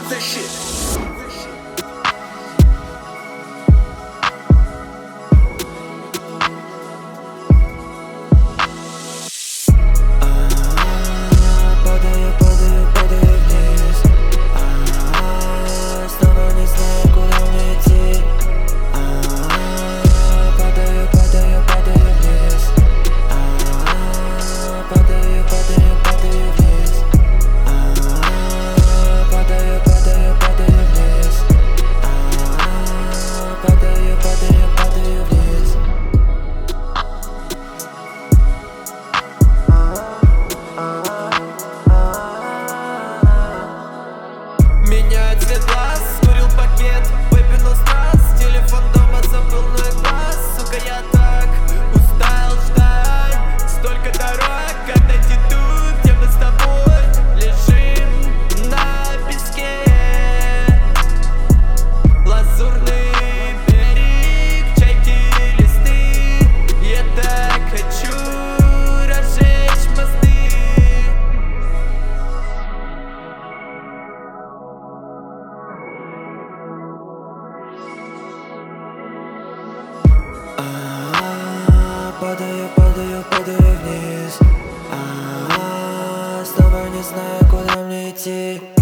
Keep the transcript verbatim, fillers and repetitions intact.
that shit. Меняет цвет глаз, скурил пакет, выпил страз, телефон дома забыл, но и глаз. Сука, я так устал ждать, столько дорог, как найти тут, где мы с тобой лежим на песке. Лазурный берег, чайки, листы, я так хочу разжечь мосты. А-а-а, падаю, падаю, падаю вниз. А-а-а, снова не знаю, куда мне идти.